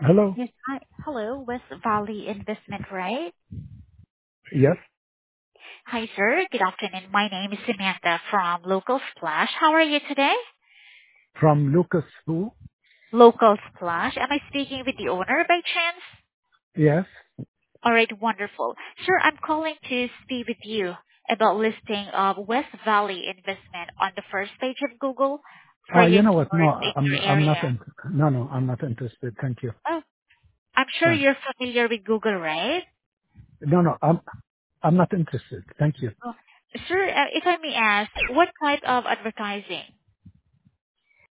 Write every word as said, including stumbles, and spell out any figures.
Hello? Yes. Hi. Hello, West Valley Investment, right? Yes, Hi, sir. Good afternoon. My name is Samantha from Local Splash. How are you today? from Lucas who? Local Splash. Am I speaking with the owner by chance? Yes. All right, wonderful. Sir, I'm calling to speak with you about listing of West Valley Investment on the first page of Google for Uh, your you know what? No, stores in I'm your I'm not area. in, no, no, I'm not interested. Thank you. Oh, I'm sure Thanks. you're familiar with Google, right? No, no, I'm I'm not interested. Thank you. Oh, sir, uh, if I may ask, what type of advertising